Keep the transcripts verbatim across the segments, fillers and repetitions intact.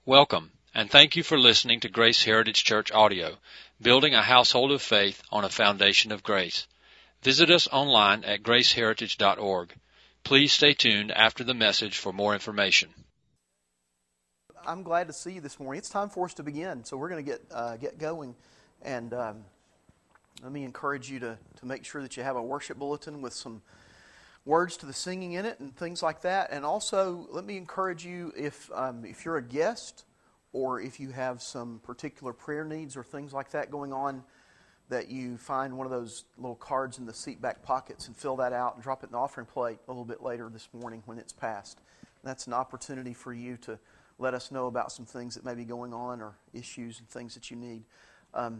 Welcome, and thank you for listening to Grace Heritage Church Audio, building a household of faith on a foundation of grace. Visit us online at grace heritage dot org. Please stay tuned after the message for more information. I'm glad to see you this morning. It's time for us to begin, so we're going to get uh, get going. And um, let me encourage you to, to make sure that you have a worship bulletin with some words to the singing in it and things like that. And also, let me encourage you, if um, if you're a guest or if you have some particular prayer needs or things like that going on, that you find one of those little cards in the seat back pockets and fill that out and drop it in the offering plate a little bit later this morning when it's passed. And that's an opportunity for you to let us know about some things that may be going on or issues and things that you need. Um,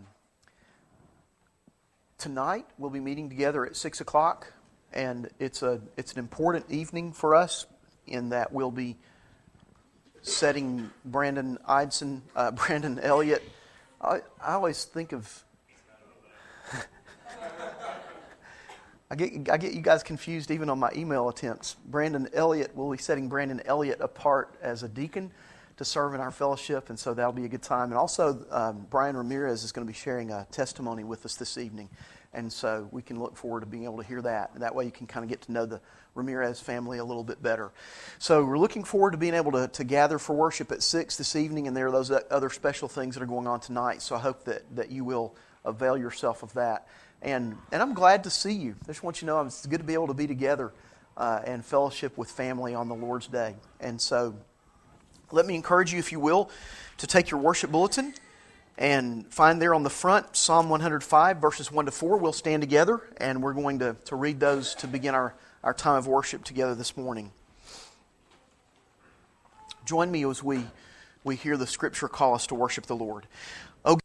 tonight, we'll be meeting together at six o'clock. And it's a it's an important evening for us in that we'll be setting Brandon Idson, uh, Brandon Elliott. I, I always think of I get I get you guys confused even on my email attempts. Brandon Elliott, we'll be setting Brandon Elliott apart as a deacon to serve in our fellowship, and so that'll be a good time. And also, um, Brian Ramirez is going to be sharing a testimony with us this evening. And so we can look forward to being able to hear that. And that way you can kind of get to know the Ramirez family a little bit better. So we're looking forward to being able to, to gather for worship at six this evening. And there are those other special things that are going on tonight. So I hope that, that you will avail yourself of that. And and I'm glad to see you. I just want you to know it's good to be able to be together uh, and fellowship with family on the Lord's Day. And so let me encourage you, if you will, to take your worship bulletin and find there on the front Psalm one hundred five, verses one to four. We'll stand together, and we're going to, to read those to begin our, our time of worship together this morning. Join me as we, we hear the Scripture call us to worship the Lord. Oh,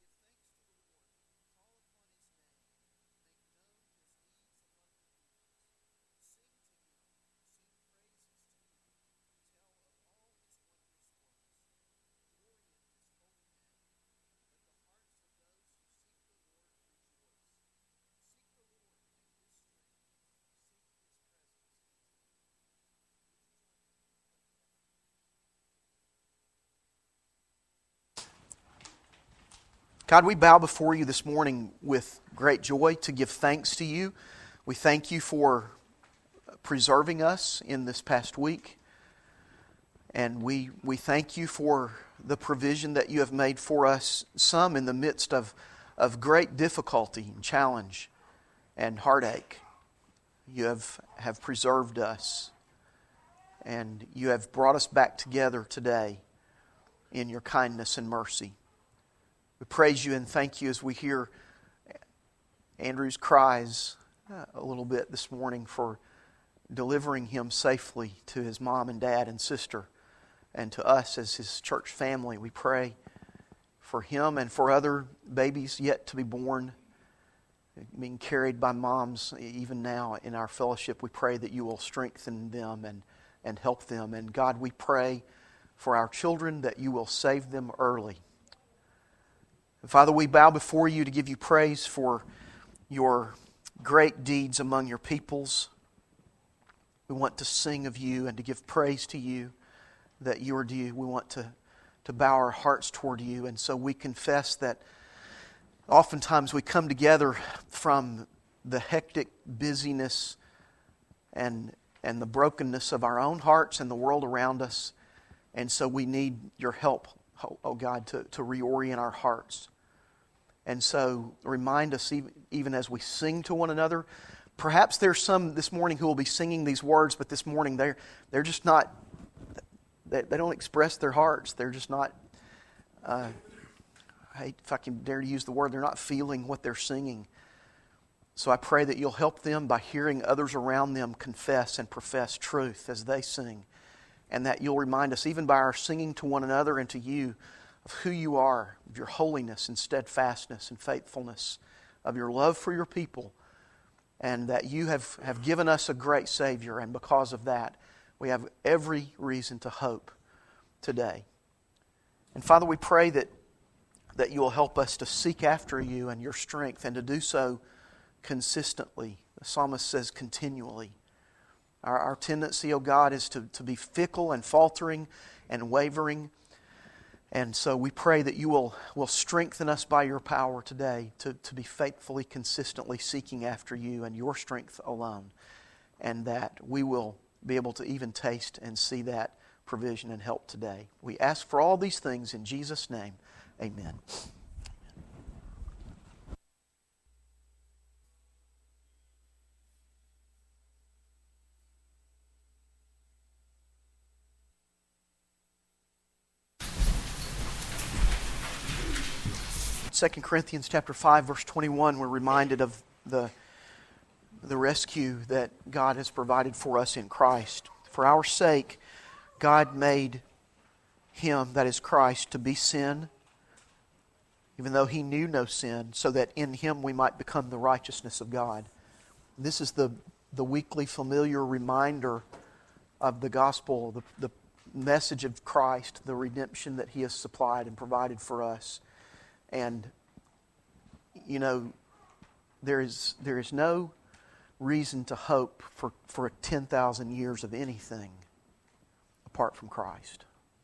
God, we bow before you this morning with great joy to give thanks to you. We thank you for preserving us in this past week. And we we thank you for the provision that you have made for us, some in the midst of, of great difficulty and challenge and heartache. You have, have preserved us. And you have brought us back together today in your kindness and mercy. We praise you and thank you as we hear Andrew's cries a little bit this morning for delivering him safely to his mom and dad and sister and to us as his church family. We pray for him and for other babies yet to be born, being carried by moms even now in our fellowship. We pray that you will strengthen them and, and help them. And God, we pray for our children that you will save them early. Father, we bow before you to give you praise for your great deeds among your peoples. We want to sing of you and to give praise to you that you are due. We want to, to bow our hearts toward you. And so we confess that oftentimes we come together from the hectic busyness and, and the brokenness of our own hearts and the world around us. And so we need your help, oh God, to, to reorient our hearts. And so remind us, even, even as we sing to one another, perhaps there's some this morning who will be singing these words, but this morning they're, they're just not, they, they don't express their hearts. They're just not, uh, I hate if I can dare to use the word, they're not feeling what they're singing. So I pray that you'll help them by hearing others around them confess and profess truth as they sing. And that you'll remind us, even by our singing to one another and to you, of who you are, of your holiness and steadfastness and faithfulness, of your love for your people, and that you have, have given us a great Savior, and because of that, we have every reason to hope today. And Father, we pray that, that you will help us to seek after you and your strength, and to do so consistently. The psalmist says continually. Our, our tendency, oh God, is to, to be fickle and faltering and wavering. And so we pray that you will, will strengthen us by your power today to, to be faithfully, consistently seeking after you and your strength alone. And that we will be able to even taste and see that provision and help today. We ask for all these things in Jesus' name. Amen. Second Corinthians chapter five, verse twenty-one, we're reminded of the, the rescue that God has provided for us in Christ. For our sake, God made Him, that is Christ, to be sin, even though He knew no sin, so that in Him we might become the righteousness of God. This is the, the weekly familiar reminder of the gospel, the, the message of Christ, the redemption that He has supplied and provided for us. And, you know, there is there is no reason to hope for, for ten thousand years of anything apart from Christ.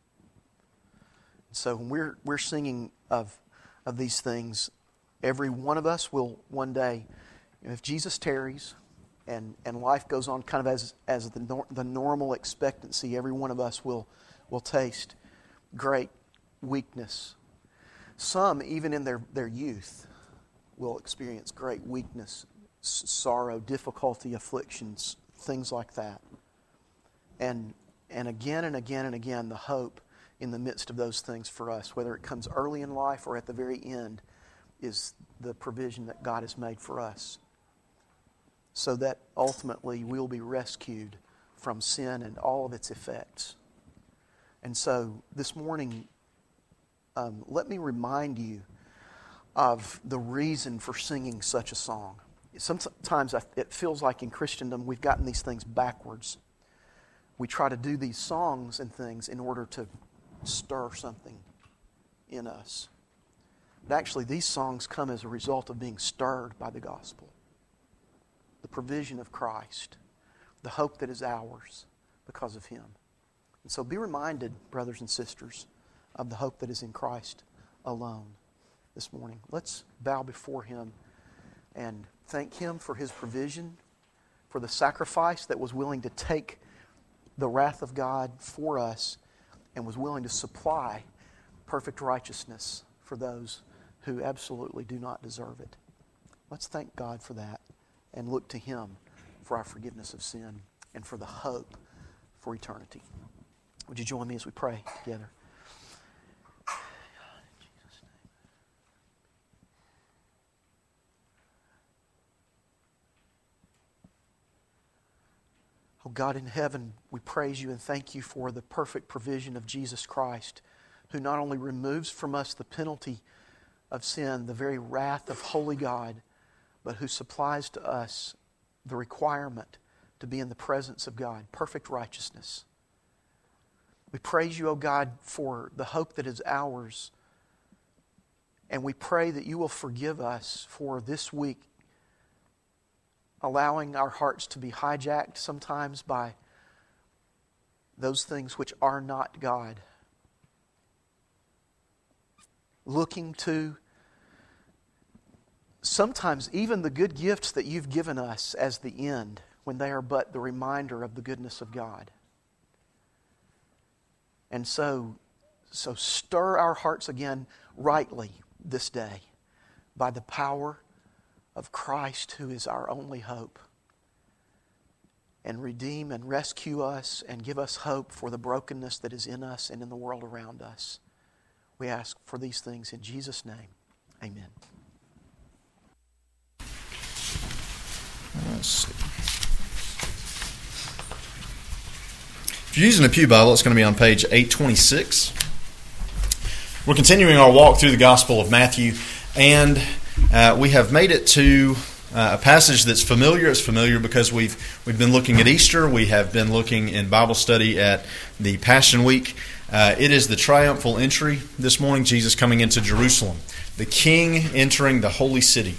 So when we're we're singing of of these things, every one of us will one day, if Jesus tarries and, and life goes on kind of as as the nor, the normal expectancy, every one of us will will taste great weakness. Some, even in their, their youth, will experience great weakness, s- sorrow, difficulty, afflictions, things like that. And and again and again and again, the hope in the midst of those things for us, whether it comes early in life or at the very end, is the provision that God has made for us. So that ultimately we'll be rescued from sin and all of its effects. And so this morning, Um, let me remind you of the reason for singing such a song. Sometimes it feels like in Christendom we've gotten these things backwards. We try to do these songs and things in order to stir something in us. But actually these songs come as a result of being stirred by the gospel. The provision of Christ. The hope that is ours because of Him. And so be reminded, brothers and sisters, of the hope that is in Christ alone this morning. Let's bow before Him and thank Him for His provision, for the sacrifice that was willing to take the wrath of God for us and was willing to supply perfect righteousness for those who absolutely do not deserve it. Let's thank God for that and look to Him for our forgiveness of sin and for the hope for eternity. Would you join me as we pray together? Oh God in heaven, we praise You and thank You for the perfect provision of Jesus Christ, who not only removes from us the penalty of sin, the very wrath of holy God, but who supplies to us the requirement to be in the presence of God, perfect righteousness. We praise You, O God, for the hope that is ours, and we pray that You will forgive us for this week allowing our hearts to be hijacked sometimes by those things which are not God. Looking to sometimes even the good gifts that You've given us as the end, when they are but the reminder of the goodness of God. And so, so stir our hearts again rightly this day by the power of Christ, who is our only hope, and redeem and rescue us and give us hope for the brokenness that is in us and in the world around us. We ask for these things in Jesus' name. Amen. Let's see. If you're using a Pew Bible, it's going to be on page eight twenty-six. We're continuing our walk through the Gospel of Matthew, and uh, we have made it to uh, a passage that's familiar. It's familiar because we've we've been looking at Easter. We have been looking in Bible study at the Passion Week. Uh, it is the triumphal entry this morning, Jesus coming into Jerusalem, the King entering the holy city.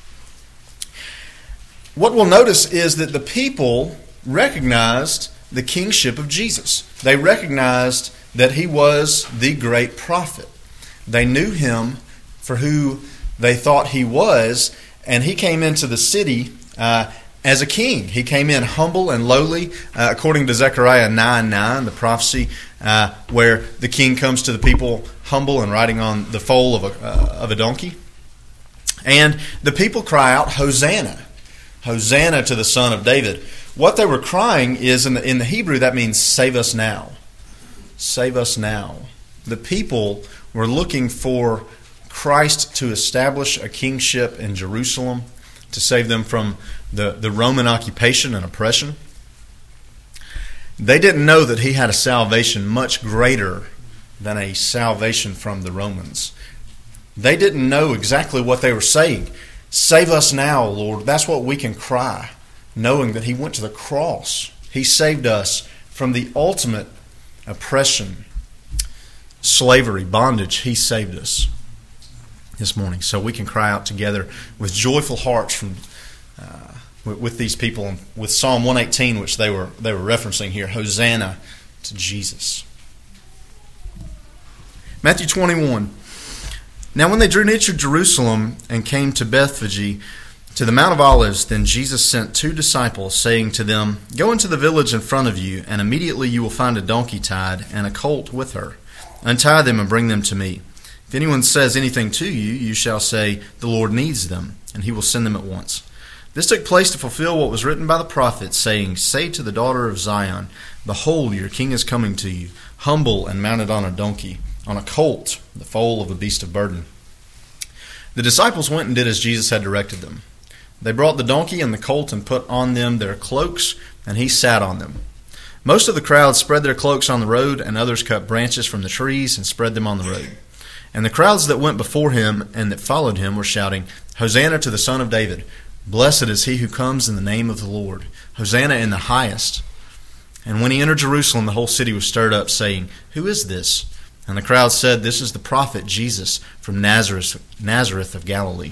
What we'll notice is that the people recognized the kingship of Jesus. They recognized that he was the great prophet. They knew him for who they thought he was, and he came into the city uh, as a king. He came in humble and lowly, uh, according to Zechariah nine nine, the prophecy uh, where the king comes to the people humble and riding on the foal of a, uh, of a donkey. And the people cry out, Hosanna, Hosanna to the Son of David. What they were crying is, in the, in the Hebrew, that means save us now. Save us now. The people were looking for Christ to establish a kingship in Jerusalem, to save them from the, the Roman occupation and oppression. They didn't know that he had a salvation much greater than a salvation from the Romans. They didn't know exactly what they were saying. Save us now, Lord. That's what we can cry, knowing that he went to the cross. He saved us from the ultimate oppression, slavery, bondage. He saved us this morning. So we can cry out together with joyful hearts from uh, with, with these people, and with Psalm one eighteen, which they were they were referencing here. Hosanna to Jesus. Matthew twenty-one. Now when they drew near to Jerusalem and came to Bethphage, to the Mount of Olives, then Jesus sent two disciples, saying to them, Go into the village in front of you, and immediately you will find a donkey tied and a colt with her. Untie them and bring them to me. If anyone says anything to you, you shall say, The Lord needs them, and he will send them at once. This took place to fulfill what was written by the prophets, saying, Say to the daughter of Zion, Behold, your king is coming to you, humble and mounted on a donkey, on a colt, the foal of a beast of burden. The disciples went and did as Jesus had directed them. They brought the donkey and the colt and put on them their cloaks, and he sat on them. Most of the crowd spread their cloaks on the road, and others cut branches from the trees and spread them on the road. And the crowds that went before him and that followed him were shouting, Hosanna to the Son of David! Blessed is he who comes in the name of the Lord! Hosanna in the highest! And when he entered Jerusalem, the whole city was stirred up, saying, Who is this? And the crowd said, This is the prophet Jesus from Nazareth, Nazareth of Galilee.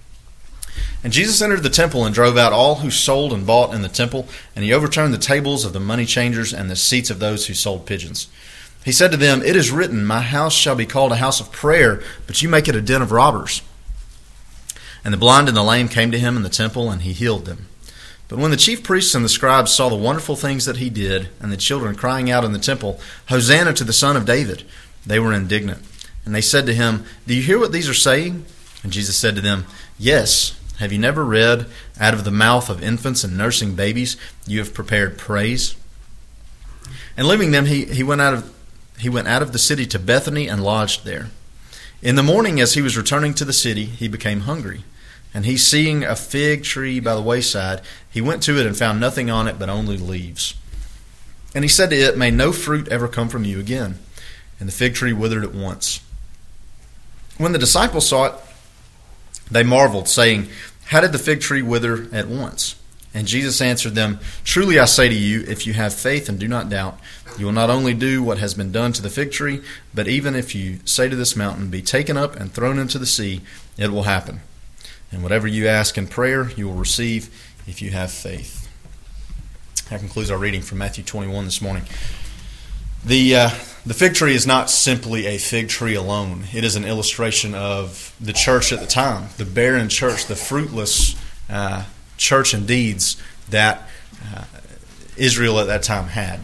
And Jesus entered the temple and drove out all who sold and bought in the temple, and he overturned the tables of the money changers and the seats of those who sold pigeons. He said to them, It is written, My house shall be called a house of prayer, but you make it a den of robbers. And the blind and the lame came to him in the temple, and he healed them. But when the chief priests and the scribes saw the wonderful things that he did, and the children crying out in the temple, Hosanna to the Son of David, they were indignant. And they said to him, Do you hear what these are saying? And Jesus said to them, Yes. Have you never read, Out of the mouth of infants and nursing babies you have prepared praise? And leaving them, he, he went out of he went out of the city to Bethany and lodged there. In the morning, as he was returning to the city, he became hungry. And he, seeing a fig tree by the wayside, he went to it and found nothing on it but only leaves. And he said to it, May no fruit ever come from you again. And the fig tree withered at once. When the disciples saw it, they marveled, saying, How did the fig tree wither at once? And Jesus answered them, Truly I say to you, if you have faith and do not doubt, you will not only do what has been done to the fig tree, but even if you say to this mountain, Be taken up and thrown into the sea, it will happen. And whatever you ask in prayer, you will receive if you have faith. That concludes our reading from Matthew twenty-one this morning. The uh, the fig tree is not simply a fig tree alone. It is an illustration of the church at the time, the barren church, the fruitless uh, church and deeds that uh, Israel at that time had.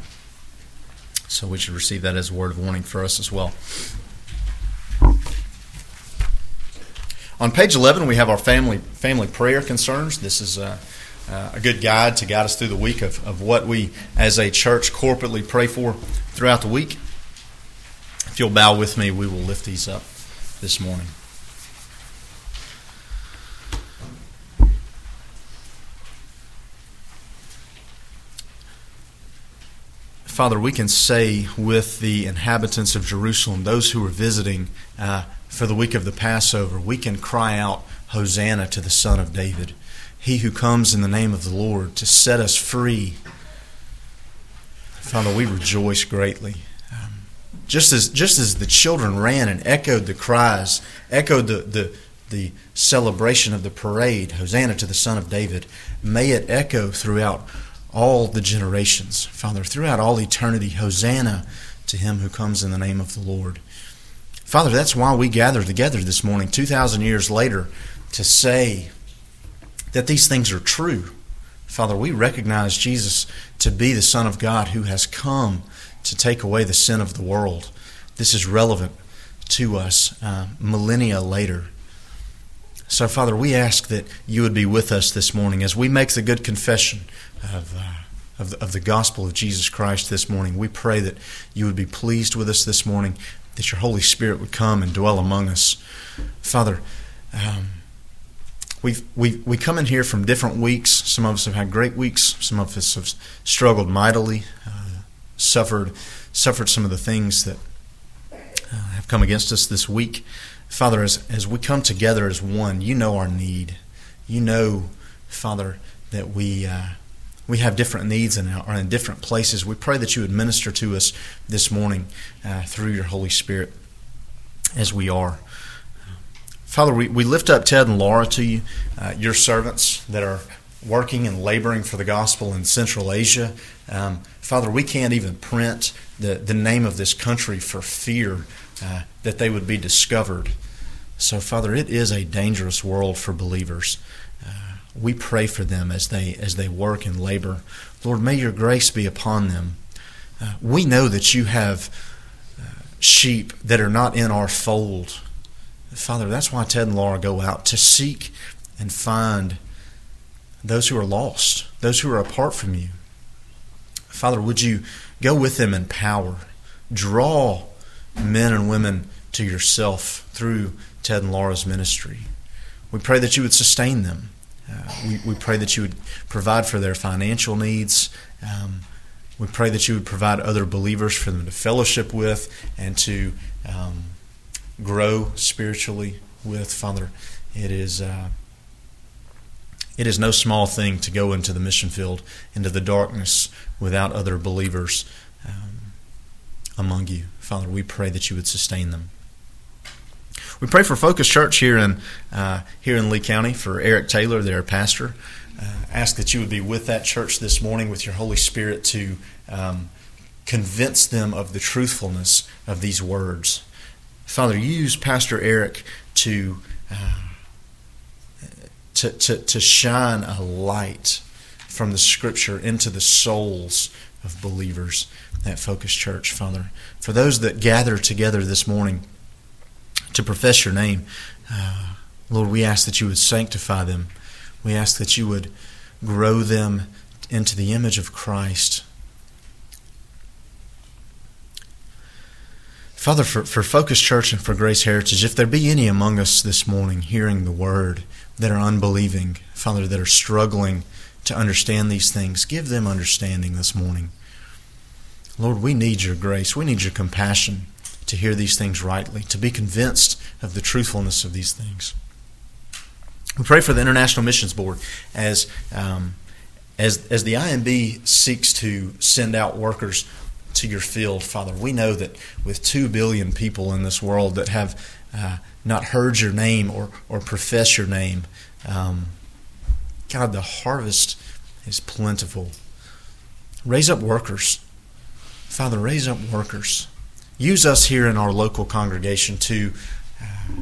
So we should receive that as a word of warning for us as well. On page eleven, we have our family family prayer concerns. This is a, a good guide to guide us through the week of, of what we as a church corporately pray for throughout the week. If you'll bow with me, we will lift these up this morning. Father, we can say with the inhabitants of Jerusalem, those who were visiting uh, for the week of the Passover, we can cry out, Hosanna to the Son of David, he who comes in the name of the Lord to set us free. Father, we rejoice greatly. Um, just as just as the children ran and echoed the cries, echoed the, the, the celebration of the parade, Hosanna to the Son of David, may it echo throughout all the generations. Father, throughout all eternity, Hosanna to him who comes in the name of the Lord. Father, that's why we gather together this morning, two thousand years later, to say that these things are true. Father, we recognize Jesus to be the Son of God who has come to take away the sin of the world. This is relevant to us uh, millennia later. So, Father, we ask that you would be with us this morning as we make the good confession of, uh, of, the, of the gospel of Jesus Christ this morning. We pray that you would be pleased with us this morning, that your Holy Spirit would come and dwell among us. Father, um, we we we come in here from different weeks. Some of us have had great weeks. Some of us have struggled mightily, uh, suffered suffered some of the things that uh, have come against us this week. Father, as, as we come together as one, you know our need. You know, Father, that we uh, we have different needs and are in different places. We pray that you would minister to us this morning uh, through your Holy Spirit as we are. Father, we, we lift up Ted and Laura to you, uh, your servants that are working and laboring for the gospel in Central Asia. Um, Father, we can't even print the, the name of this country for fear uh, that they would be discovered. So, Father, it is a dangerous world for believers. Uh, we pray for them as they as they work and labor. Lord, may your grace be upon them. Uh, we know that you have uh, sheep that are not in our fold. Father, that's why Ted and Laura go out to seek and find those who are lost, those who are apart from you. Father, would you go with them in power? Draw men and women to yourself through Ted and Laura's ministry. We pray that you would sustain them. Uh, we, we pray that you would provide for their financial needs. Um, we pray that you would provide other believers for them to fellowship with and to um, grow spiritually with. Father, it is uh, it is no small thing to go into the mission field, into the darkness without other believers um, among you. Father, we pray that you would sustain them. We pray for Focus Church here in uh, here in Lee County, for Eric Taylor, their pastor. Uh, ask that you would be with that church this morning with your Holy Spirit to um, convince them of the truthfulness of these words. Father, use Pastor Eric to, uh, to to to shine a light from the Scripture into the souls of believers at Focus Church, Father. For those that gather together this morning to profess your name, uh, Lord, we ask that you would sanctify them. We ask that you would grow them into the image of Christ. Father, for, for Focus Church and for Grace Heritage, if there be any among us this morning hearing the word that are unbelieving, Father, that are struggling to understand these things, give them understanding this morning. Lord, we need your grace. We need your compassion to hear these things rightly, to be convinced of the truthfulness of these things. We pray for the International Missions Board as um, as as the I M B seeks to send out workers to your field, Father. We know that with two billion people in this world that have uh, not heard your name or, or profess your name, um, God, the harvest is plentiful. Raise up workers. Father, raise up workers. Use us here in our local congregation to uh,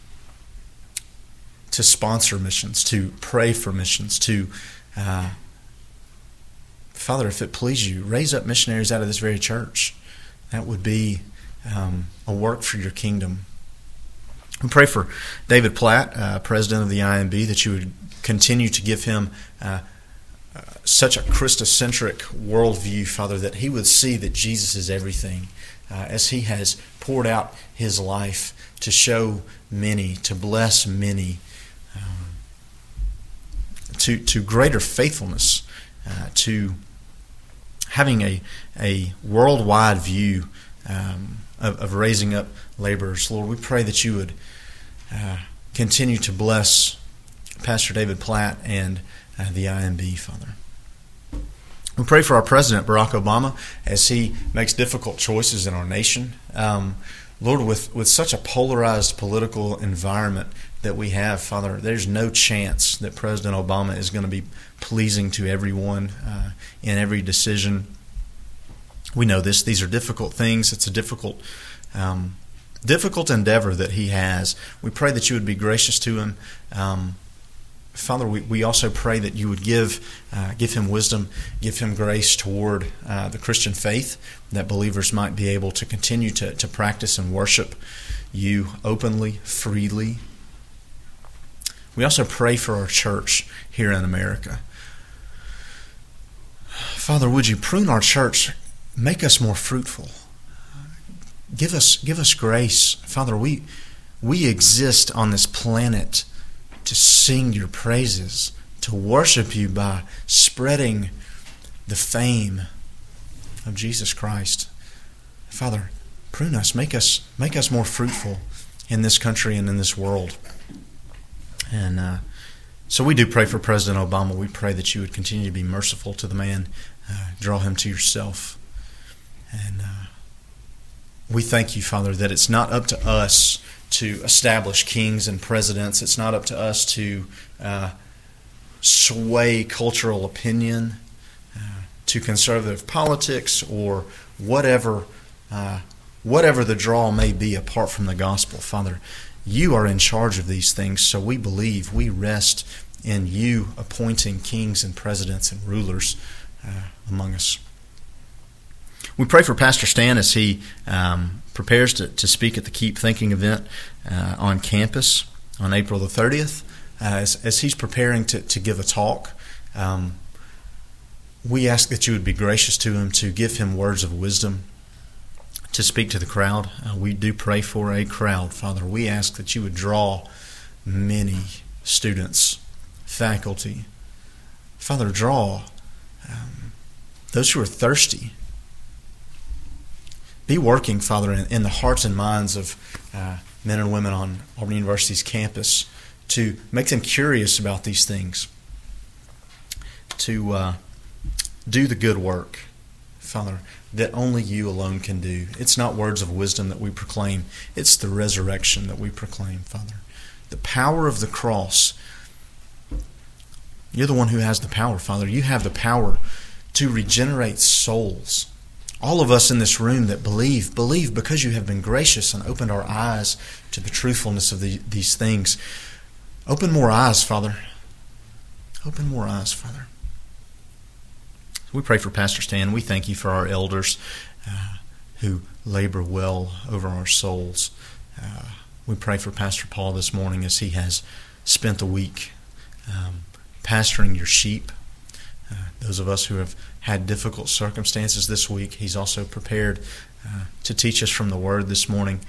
to sponsor missions, to pray for missions, to uh, Father, if it please you, raise up missionaries out of this very church. That would be um, a work for your kingdom. We pray for David Platt, uh, president of the I M B, that you would continue to give him uh, uh, such a Christocentric worldview, Father, that he would see that Jesus is everything, uh, as he has poured out his life to show many, to bless many, um, to, to greater faithfulness, uh, to having a, a worldwide view um, of, of raising up laborers. Lord, we pray that you would uh, continue to bless Pastor David Platt and uh, the I M B, Father. We pray for our President, Barack Obama, as he makes difficult choices in our nation. Um, Lord, with, with such a polarized political environment that we have, Father, there's no chance that President Obama is going to be pleasing to everyone uh, in every decision. We know this. These are difficult things. It's a difficult um, difficult endeavor that he has. We pray that you would be gracious to him. Um, Father, we, we also pray that you would give uh, give him wisdom, give him grace toward uh, the Christian faith, that believers might be able to continue to, to practice and worship you openly, freely. We also pray for our church here in America. Father, would you prune our church, make us more fruitful. Give us give us grace. Father, we we exist on this planet to sing your praises, to worship you by spreading the fame of Jesus Christ. Father, prune us, make us make us more fruitful in this country and in this world. And uh, so we do pray for President Obama. We pray that you would continue to be merciful to the man, uh, draw him to yourself. And uh, we thank you, Father, that it's not up to us to establish kings and presidents. It's not up to us to uh, sway cultural opinion uh, to conservative politics or whatever, uh, whatever the draw may be apart from the gospel. Father, you are in charge of these things, so we believe, we rest in you appointing kings and presidents and rulers uh, among us. We pray for Pastor Stan as he um, prepares to, to speak at the Keep Thinking event uh, on campus on April the thirtieth. Uh, as, as he's preparing to, to give a talk, um, we ask that you would be gracious to him, to give him words of wisdom, to speak to the crowd. Uh, we do pray for a crowd, Father. We ask that you would draw many students, faculty. Father, draw um, those who are thirsty. Be working, Father, in, in the hearts and minds of uh, men and women on Auburn University's campus to make them curious about these things, to uh, do the good work, Father, that only you alone can do. It's not words of wisdom that we proclaim. It's the resurrection that we proclaim, Father. The power of the cross. You're the one who has the power, Father. You have the power to regenerate souls. All of us in this room that believe, believe because you have been gracious and opened our eyes to the truthfulness of the, these things. Open more eyes, Father. Open more eyes, Father. We pray for Pastor Stan. We thank you for our elders uh, who labor well over our souls. Uh, we pray for Pastor Paul this morning as he has spent the week um, pastoring your sheep. Uh, those of us who have had difficult circumstances this week, he's also prepared uh, to teach us from the Word this morning.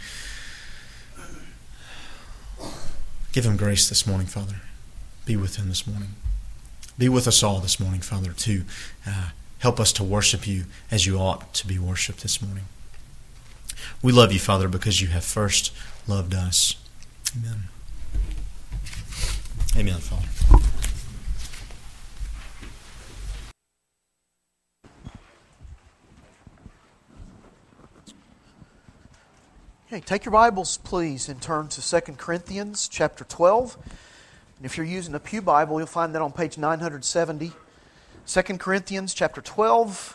Give him grace this morning, Father. Be with him this morning. Be with us all this morning, Father, to uh, help us to worship you as you ought to be worshipped this morning. We love you, Father, because you have first loved us. Amen. Amen, Father. Okay, take your Bibles, please, and turn to Second Corinthians chapter twelve. And if you're using a Pew Bible, you'll find that on page nine seventy. Second Corinthians chapter twelve.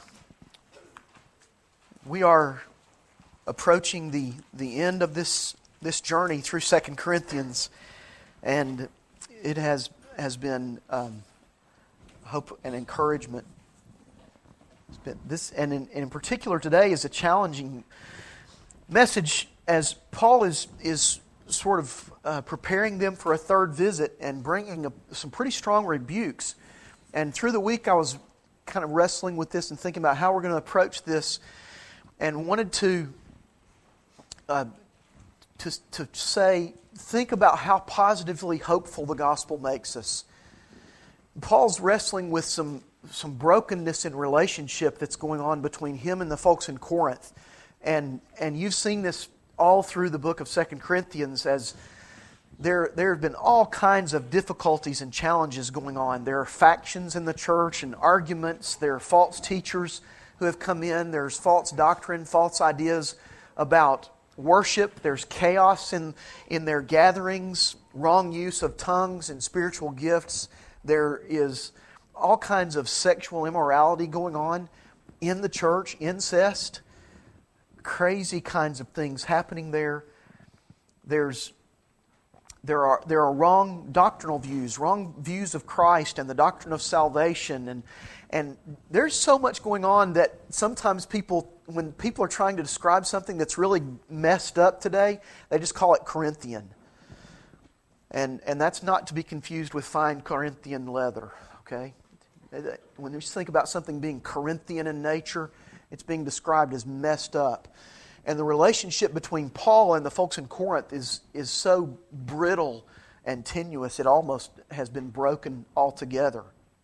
We are approaching the, the end of this, this journey through Second Corinthians. And it has, has been um, hope and encouragement. It's been this, and in, in particular today is a challenging message as Paul is is sort of uh, preparing them for a third visit and bringing a, some pretty strong rebukes. And through the week I was kind of wrestling with this and thinking about how we're going to approach this, and wanted to uh, to to say, think about how positively hopeful the gospel makes us. Paul's wrestling with some some brokenness in relationship that's going on between him and the folks in Corinth. And and you've seen this all through the book of Second Corinthians, as there, there have been all kinds of difficulties and challenges going on. There are factions in the church and arguments. There are false teachers who have come in. There's false doctrine, false ideas about worship. There's chaos in, in their gatherings, wrong use of tongues and spiritual gifts. There is all kinds of sexual immorality going on in the church, incest, crazy kinds of things happening there. There's there are there are wrong doctrinal views, wrong views of Christ and the doctrine of salvation, and and there's so much going on that sometimes people, when people are trying to describe something that's really messed up today, they just call it Corinthian. And and that's not to be confused with fine Corinthian leather, okay? When you think about something being Corinthian in nature, it's being described as messed up. And the relationship between Paul and the folks in Corinth is, is so brittle and tenuous, it almost has been broken altogether.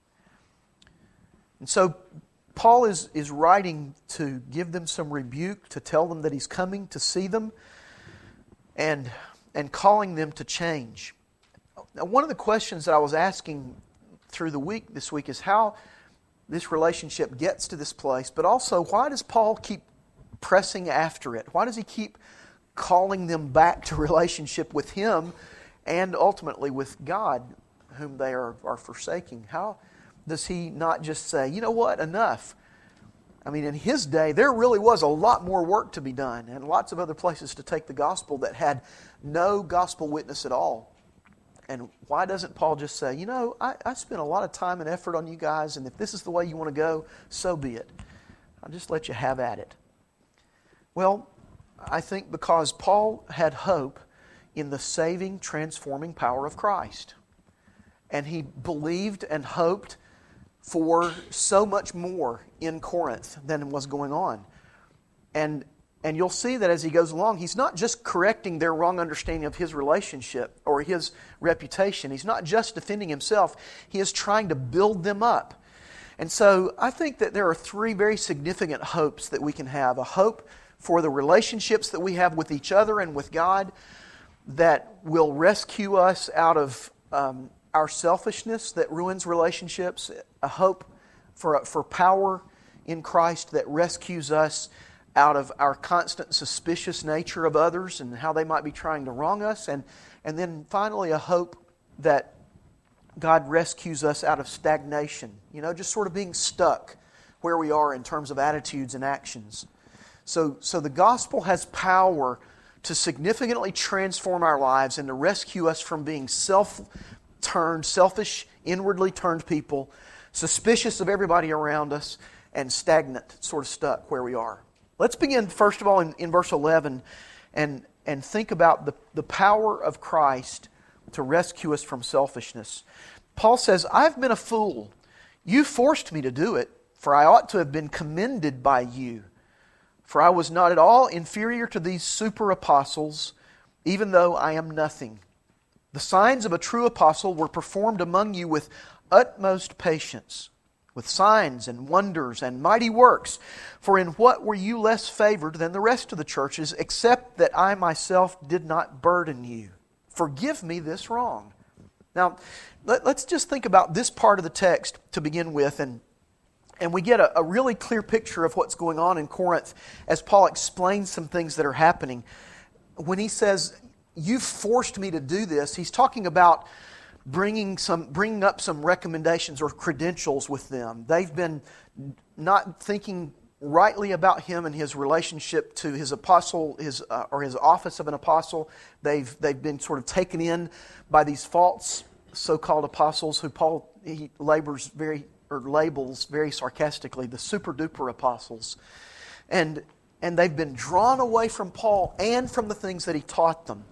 And so Paul is, is writing to give them some rebuke, to tell them that he's coming to see them, and, and calling them to change. Now, one of the questions that I was asking through the week this week is how this relationship gets to this place, but also why does Paul keep pressing after it? Why does he keep calling them back to relationship with him and ultimately with God, whom they are, are forsaking? How does he not just say, you know what, enough? I mean, in his day, there really was a lot more work to be done and lots of other places to take the gospel that had no gospel witness at all. And why doesn't Paul just say, you know, I, I spent a lot of time and effort on you guys, and if this is the way you want to go, so be it. I'll just let you have at it. Well, I think because Paul had hope in the saving, transforming power of Christ. And he believed and hoped for so much more in Corinth than was going on. And and you'll see that as he goes along, he's not just correcting their wrong understanding of his relationship or his reputation. He's not just defending himself. He is trying to build them up. And so I think that there are three very significant hopes that we can have. A hope for the relationships that we have with each other and with God that will rescue us out of um, our selfishness that ruins relationships. A hope for, for power in Christ that rescues us out of our constant suspicious nature of others and how they might be trying to wrong us. And, and then finally a hope that God rescues us out of stagnation. You know, just sort of being stuck where we are in terms of attitudes and actions. So, so the gospel has power to significantly transform our lives and to rescue us from being self-turned, selfish, inwardly turned people, suspicious of everybody around us, and stagnant, sort of stuck where we are. Let's begin, first of all, in, in verse eleven and, and think about the, the power of Christ to rescue us from selfishness. Paul says, I've been a fool. You forced me to do it, for I ought to have been commended by you. For I was not at all inferior to these super apostles, even though I am nothing. The signs of a true apostle were performed among you with utmost patience, with signs and wonders and mighty works. For in what were you less favored than the rest of the churches, except that I myself did not burden you? Forgive me this wrong. Now, let, let's just think about this part of the text to begin with, and And we get a, a really clear picture of what's going on in Corinth as Paul explains some things that are happening. When he says, you've forced me to do this, he's talking about bringing some, bringing up some recommendations or credentials with them. They've been not thinking rightly about him and his relationship to his apostle, his uh, or his office of an apostle. They've they've been sort of taken in by these false so-called apostles who Paul he labors very or labels very sarcastically the super-duper apostles. And, and they've been drawn away from Paul and from the things that he taught them.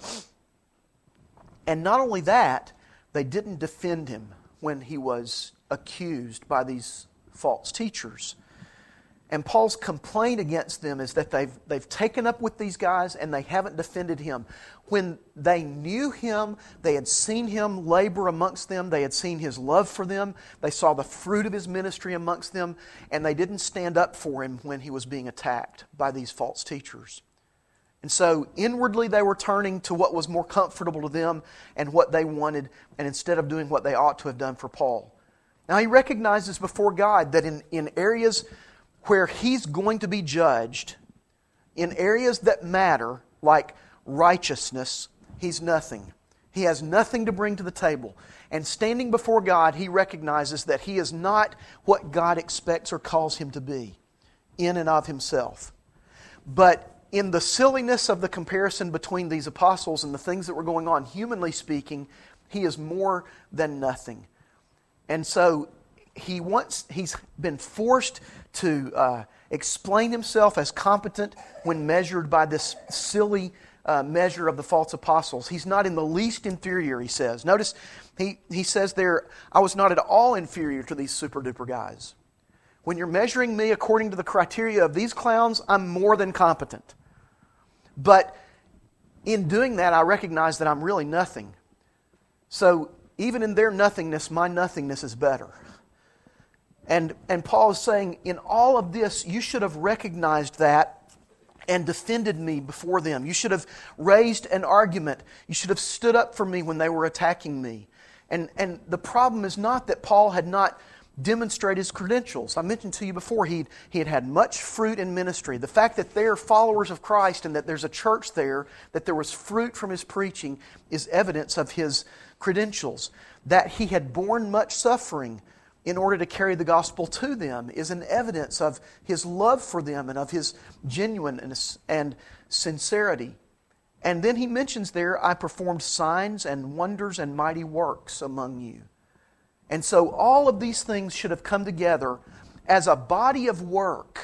And not only that, they didn't defend him when he was accused by these false teachers. And Paul's complaint against them is that they've, they've taken up with these guys and they haven't defended him. When they knew him, they had seen him labor amongst them, they had seen his love for them, they saw the fruit of his ministry amongst them, and they didn't stand up for him when he was being attacked by these false teachers. And so inwardly they were turning to what was more comfortable to them and what they wanted, and instead of doing what they ought to have done for Paul. Now he recognizes before God that in, in areas where he's going to be judged, in areas that matter, like righteousness, he's nothing. He has nothing to bring to the table. And standing before God, he recognizes that he is not what God expects or calls him to be. in and of himself. But in the silliness of the comparison between these apostles and the things that were going on, humanly speaking, he is more than nothing. And so he wants, he's been forced to uh, explain himself as competent when measured by this silly uh, measure of the false apostles. He's not in the least inferior, he says. Notice he, he says there, I was not at all inferior to these super duper guys. When you're measuring me according to the criteria of these clowns, I'm more than competent. But in doing that, I recognize that I'm really nothing. So even in their nothingness, my nothingness is better. And, and Paul is saying, in all of this, you should have recognized that and defended me before them. You should have raised an argument. You should have stood up for me when they were attacking me. And, and the problem is not that Paul had not demonstrated his credentials. I mentioned to you before, he he had had much fruit in ministry. The fact that they're followers of Christ and that there's a church there, that there was fruit from his preaching, is evidence of his credentials. That he had borne much suffering in order to carry the gospel to them is an evidence of his love for them and of his genuineness and sincerity. And then he mentions there, I performed signs and wonders and mighty works among you. And so all of these things should have come together as a body of work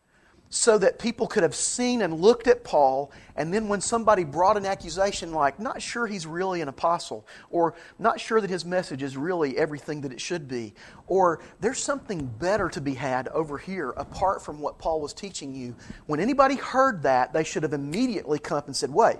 so that people could have seen and looked at Paul, and then when somebody brought an accusation like, not sure he's really an apostle, or not sure that his message is really everything that it should be, or there's something better to be had over here apart from what Paul was teaching you. When anybody heard that, they should have immediately come up and said, wait,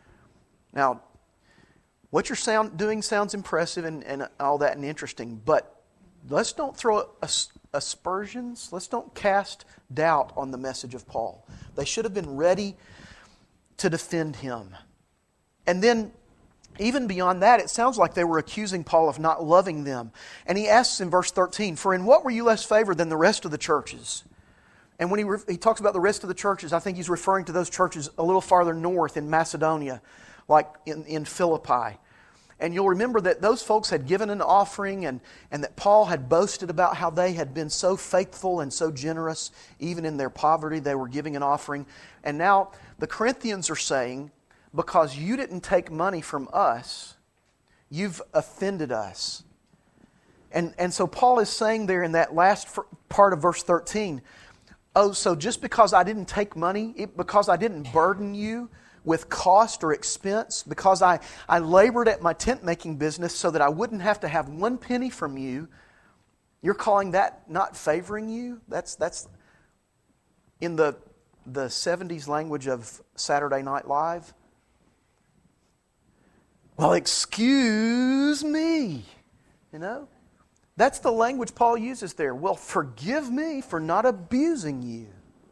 now, what you're sound, doing sounds impressive and, and all that and interesting, but let's don't throw as, aspersions. Let's don't cast doubt on the message of Paul. They should have been ready to defend him. And then, even beyond that, it sounds like they were accusing Paul of not loving them. And he asks in verse thirteen, for in what were you less favored than the rest of the churches? And when he, re- he talks about the rest of the churches, I think he's referring to those churches a little farther north in Macedonia, like in, in Philippi. And you'll remember that those folks had given an offering and, and that Paul had boasted about how they had been so faithful and so generous. Even in their poverty, they were giving an offering. And now the Corinthians are saying, because you didn't take money from us, you've offended us. And, and so Paul is saying there in that last part of verse thirteen, oh, so just because I didn't take money, it, because I didn't burden you with cost or expense, because I, I labored at my tent-making business so that I wouldn't have to have one penny from you, you're calling that not favoring you? That's that's in the the seventies language of Saturday Night Live. Well, excuse me, you know? That's the language Paul uses there. Well, forgive me for not abusing you.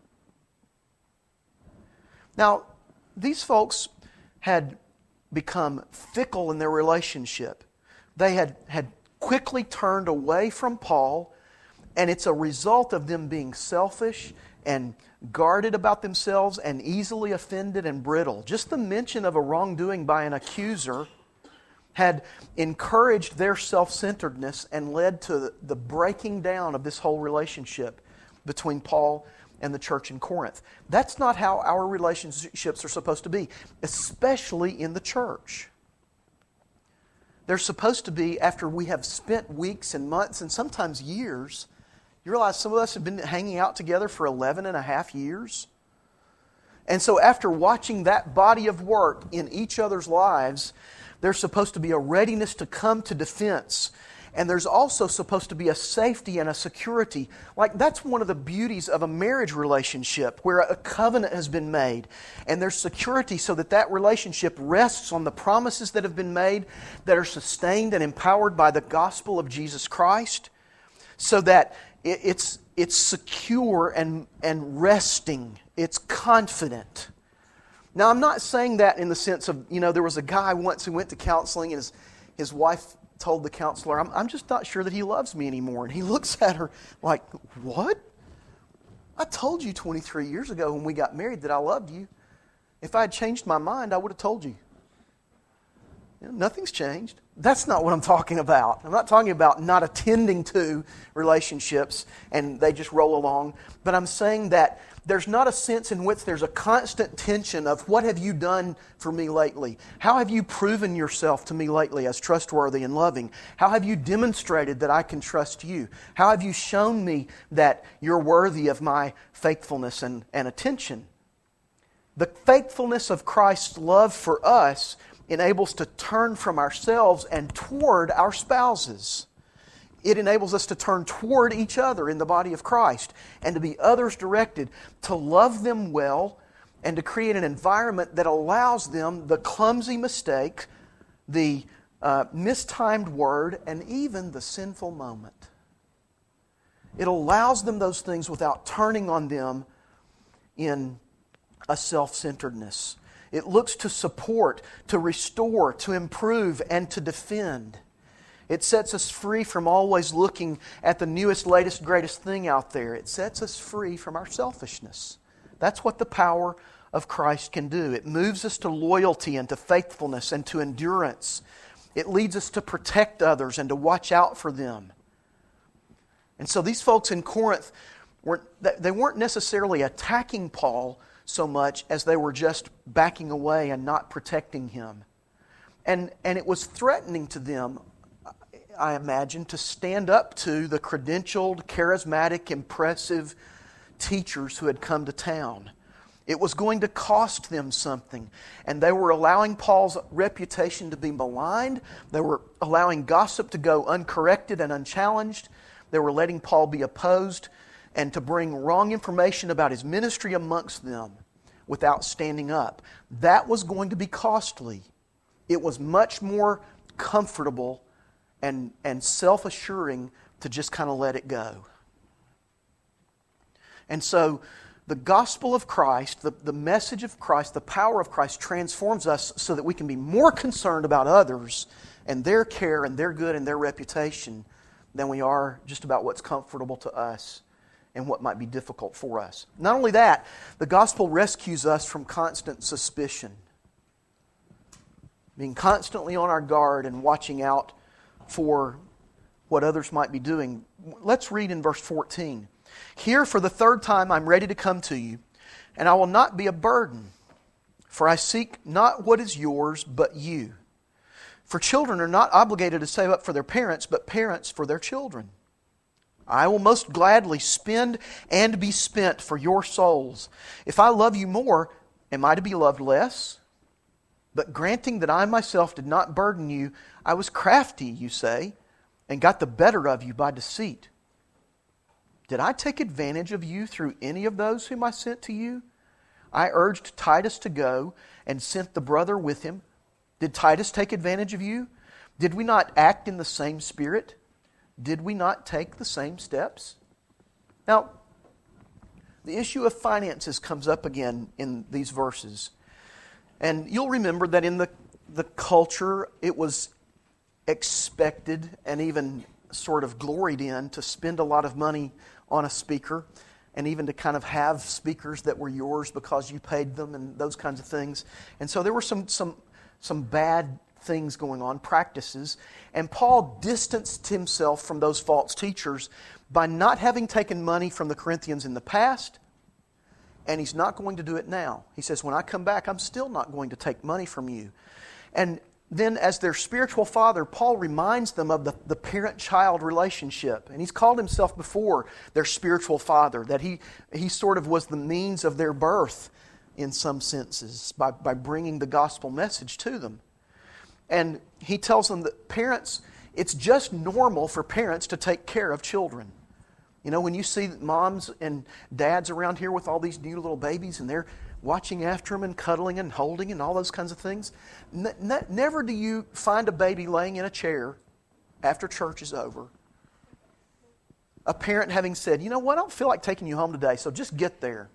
Now, these folks had become fickle in their relationship. They had, had quickly turned away from Paul, and it's a result of them being selfish and guarded about themselves and easily offended and brittle. Just the mention of a wrongdoing by an accuser had encouraged their self-centeredness and led to the breaking down of this whole relationship between Paul and the church in Corinth. That's not how our relationships are supposed to be, especially in the church. They're supposed to be, after we have spent weeks and months and sometimes years. You realize some of us have been hanging out together for eleven and a half years. And so after watching that body of work in each other's lives, there's supposed to be a readiness to come to defense. And there's also supposed to be a safety and a security. Like, that's one of the beauties of a marriage relationship, where a covenant has been made. And there's security so that that relationship rests on the promises that have been made, that are sustained and empowered by the gospel of Jesus Christ, so that it's it's secure and, and resting. It's confident. Now, I'm not saying that in the sense of, you know, there was a guy once who went to counseling and his, his wife told the counselor, I'm, I'm just not sure that he loves me anymore. And he looks at her like, what? I told you twenty-three years ago when we got married that I loved you. If I had changed my mind, I would have told you. Nothing's changed. That's not what I'm talking about. I'm not talking about not attending to relationships and they just roll along. But I'm saying that there's not a sense in which there's a constant tension of what have you done for me lately? How have you proven yourself to me lately as trustworthy and loving? How have you demonstrated that I can trust you? How have you shown me that you're worthy of my faithfulness and, and attention? The faithfulness of Christ's love for us enables to turn from ourselves and toward our spouses. It enables us to turn toward each other in the body of Christ and to be others-directed, to love them well, and to create an environment that allows them the clumsy mistake, the uh, mistimed word, and even the sinful moment. It allows them those things without turning on them in a self-centeredness. It looks to support, to restore, to improve, and to defend. It sets us free from always looking at the newest, latest, greatest thing out there. It sets us free from our selfishness. That's what the power of Christ can do. It moves us to loyalty and to faithfulness and to endurance. It leads us to protect others and to watch out for them. And so these folks in Corinth, weren't, they weren't necessarily attacking Paul so much as they were just backing away and not protecting him. And, and it was threatening to them, I imagine, to stand up to the credentialed, charismatic, impressive teachers who had come to town. It was going to cost them something. And they were allowing Paul's reputation to be maligned. They were allowing gossip to go uncorrected and unchallenged. They were letting Paul be opposed and to bring wrong information about his ministry amongst them without standing up. That was going to be costly. It was much more comfortable and, and self-assuring to just kind of let it go. And so the gospel of Christ, the, the message of Christ, the power of Christ transforms us so that we can be more concerned about others and their care and their good and their reputation than we are just about what's comfortable to us and what might be difficult for us. Not only that, the gospel rescues us from constant suspicion. Being constantly on our guard and watching out for what others might be doing. Let's read in verse fourteen. Here for the third time I'm ready to come to you, and I will not be a burden, for I seek not what is yours, but you. For children are not obligated to save up for their parents, but parents for their children. I will most gladly spend and be spent for your souls. If I love you more, am I to be loved less? But granting that I myself did not burden you, I was crafty, you say, and got the better of you by deceit. Did I take advantage of you through any of those whom I sent to you? I urged Titus to go and sent the brother with him. Did Titus take advantage of you? Did we not act in the same spirit? Did we not take the same steps? Now, the issue of finances comes up again in these verses. And you'll remember that in the, the culture, it was expected and even sort of gloried in to spend a lot of money on a speaker and even to kind of have speakers that were yours because you paid them and those kinds of things. And so there were some some some bad things going on, practices, and Paul distanced himself from those false teachers by not having taken money from the Corinthians in the past, and he's not going to do it now. He says, when I come back, I'm still not going to take money from you. And then as their spiritual father, Paul reminds them of the, the parent-child relationship. And he's called himself before their spiritual father, that he, he sort of was the means of their birth in some senses by, by bringing the gospel message to them. And he tells them that parents, it's just normal for parents to take care of children. You know, when you see moms and dads around here with all these new little babies and they're watching after them and cuddling and holding and all those kinds of things, ne- ne- never do you find a baby laying in a chair after church is over. A parent having said, you know what, I don't feel like taking you home today, so just get there.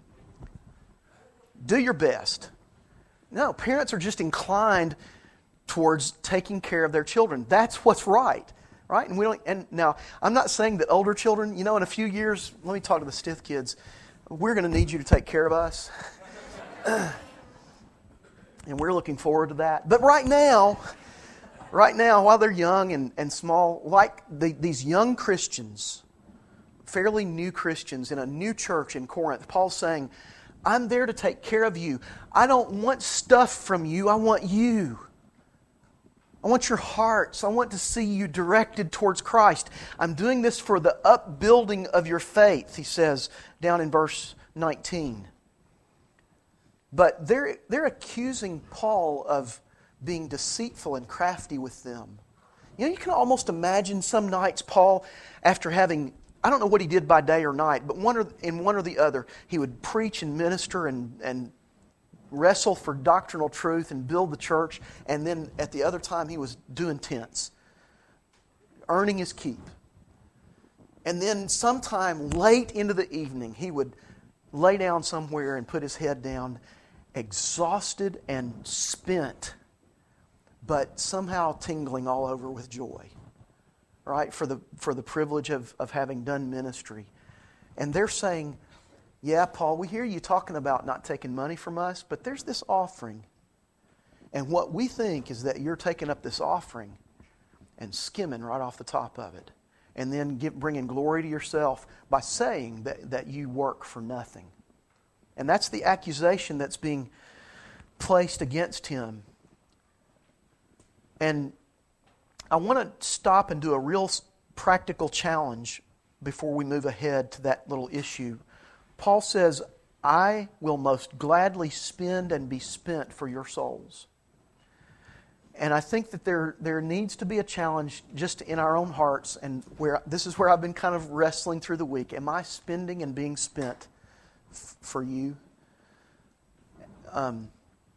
Do your best. No, parents are just inclined towards taking care of their children. That's what's right. Right? And we don't, and now, I'm not saying that older children, you know, in a few years, let me talk to the Stith kids, we're going to need you to take care of us. And we're looking forward to that. But right now, right now, while they're young and, and small, like the, these young Christians, fairly new Christians in a new church in Corinth, Paul's saying, I'm there to take care of you. I don't want stuff from you. I want you. I want your hearts. I want to see you directed towards Christ. I'm doing this for the upbuilding of your faith, he says down in verse nineteen. But they're, they're accusing Paul of being deceitful and crafty with them. You know, you can almost imagine some nights Paul, after having, I don't know what he did by day or night, but one or, in one or the other, he would preach and minister and, and wrestle for doctrinal truth and build the church, and then at the other time he was doing tents, earning his keep. And then sometime late into the evening, he would lay down somewhere and put his head down, exhausted and spent, but somehow tingling all over with joy, right, for the for the privilege of, of having done ministry. And they're saying, yeah, Paul, we hear you talking about not taking money from us, but there's this offering. And what we think is that you're taking up this offering and skimming right off the top of it. And then give, bringing glory to yourself by saying that, that you work for nothing. And that's the accusation that's being placed against him. And I want to stop and do a real practical challenge before we move ahead to that little issue. Paul says, I will most gladly spend and be spent for your souls. And I think that there, there needs to be a challenge just in our own hearts, and where this is where I've been kind of wrestling through the week. Am I spending and being spent f- for you? Um,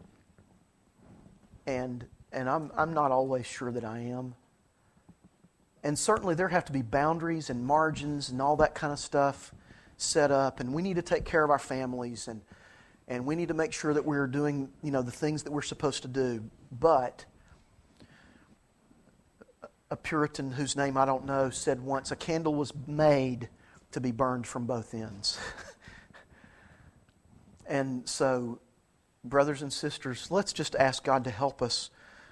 and and I'm I'm not always sure that I am. And certainly there have to be boundaries and margins and all that kind of stuff set up, and we need to take care of our families, and and we need to make sure that we're doing, you know, the things that we're supposed to do. But a Puritan whose name I don't know said once, a candle was made to be burned from both ends. And so, brothers and sisters, let's just ask God to help us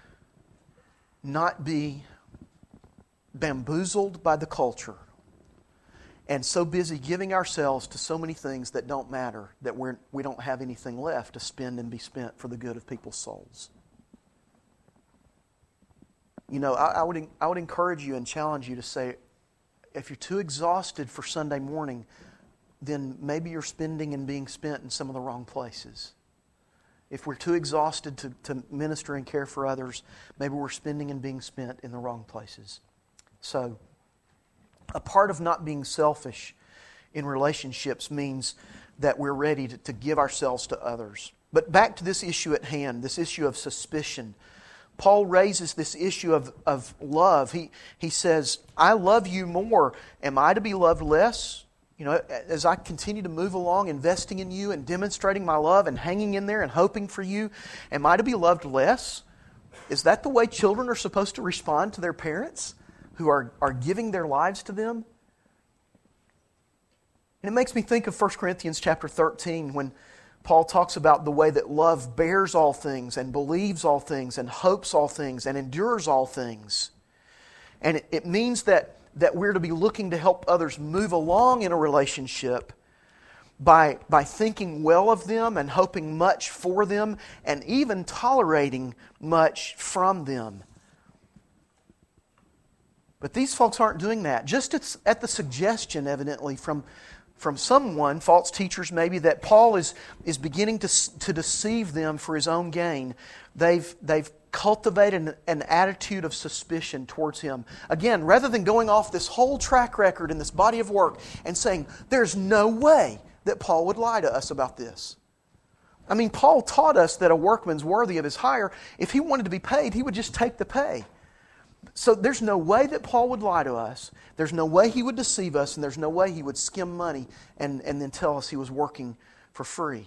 not be bamboozled by the culture and so busy giving ourselves to so many things that don't matter that we're, we don't have anything left to spend and be spent for the good of people's souls. You know, I, I would I would encourage you and challenge you to say, if you're too exhausted for Sunday morning, then maybe you're spending and being spent in some of the wrong places. If we're too exhausted to, to minister and care for others, maybe we're spending and being spent in the wrong places. So, a part of not being selfish in relationships means that we're ready to, to give ourselves to others. But back to this issue at hand, this issue of suspicion. Paul raises this issue of, of love. He, he says, I love you more. Am I to be loved less? You know, as I continue to move along, investing in you and demonstrating my love and hanging in there and hoping for you, am I to be loved less? Is that the way children are supposed to respond to their parents who are, are giving their lives to them? And it makes me think of First Corinthians chapter thirteen when Paul talks about the way that love bears all things and believes all things and hopes all things and endures all things. And it, it means that, that we're to be looking to help others move along in a relationship by, by thinking well of them and hoping much for them and even tolerating much from them. But these folks aren't doing that. Just at, at the suggestion, evidently, from from someone, false teachers maybe, that Paul is, is beginning to, to deceive them for his own gain. They've, they've cultivated an, an attitude of suspicion towards him. Again, rather than going off this whole track record and this body of work and saying, there's no way that Paul would lie to us about this. I mean, Paul taught us that a workman's worthy of his hire. If he wanted to be paid, he would just take the pay. So there's no way that Paul would lie to us. There's no way he would deceive us, and there's no way he would skim money and, and then tell us he was working for free.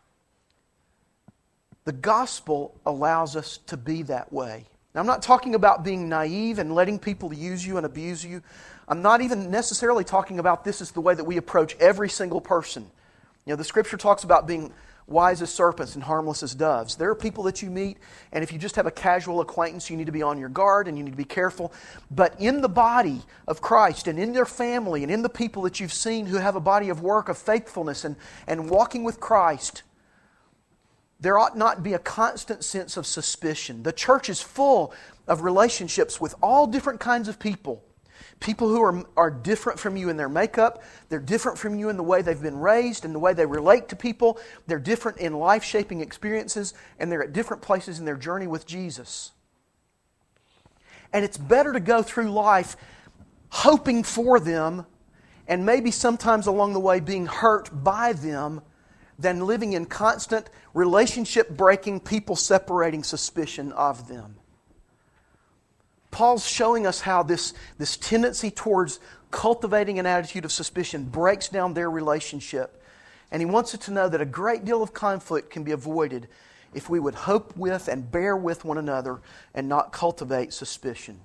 The gospel allows us to be that way. Now, I'm not talking about being naive and letting people use you and abuse you. I'm not even necessarily talking about this is the way that we approach every single person. You know, the Scripture talks about being wise as serpents and harmless as doves. There are people that you meet, and if you just have a casual acquaintance, you need to be on your guard and you need to be careful. But in the body of Christ and in their family and in the people that you've seen who have a body of work, of faithfulness and, and walking with Christ, there ought not be a constant sense of suspicion. The church is full of relationships with all different kinds of people. People who are, are different from you in their makeup. They're different from you in the way they've been raised and the way they relate to people. They're different in life-shaping experiences, and they're at different places in their journey with Jesus. And it's better to go through life hoping for them and maybe sometimes along the way being hurt by them than living in constant relationship-breaking, people-separating suspicion of them. Paul's showing us how this, this tendency towards cultivating an attitude of suspicion breaks down their relationship. And he wants us to know that a great deal of conflict can be avoided if we would hope with and bear with one another and not cultivate suspicion.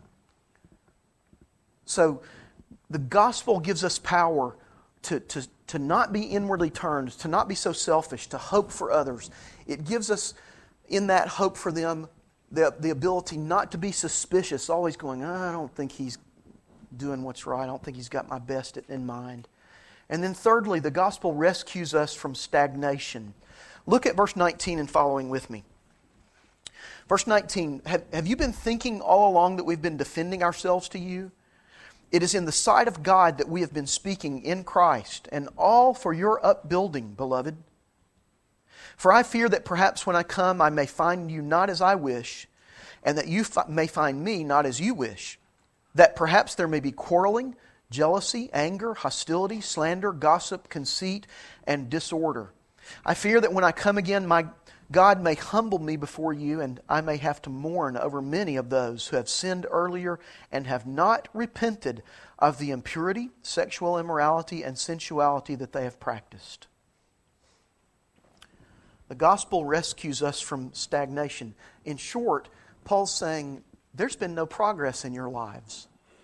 So, the gospel gives us power to, to, to not be inwardly turned, to not be so selfish, to hope for others. It gives us, in that hope for them, The, the ability not to be suspicious, always going, oh, I don't think he's doing what's right. I don't think he's got my best in mind. And then thirdly, the gospel rescues us from stagnation. Look at verse nineteen and following with me. Verse nineteen, have, have you been thinking all along that we've been defending ourselves to you? It is in the sight of God that we have been speaking in Christ, and all for your upbuilding, beloved. For I fear that perhaps when I come I may find you not as I wish, and that you fi- may find me not as you wish. That perhaps there may be quarreling, jealousy, anger, hostility, slander, gossip, conceit, and disorder. I fear that when I come again my God may humble me before you, and I may have to mourn over many of those who have sinned earlier and have not repented of the impurity, sexual immorality, and sensuality that they have practiced. The gospel rescues us from stagnation. In short, Paul's saying, there's been no progress in your lives.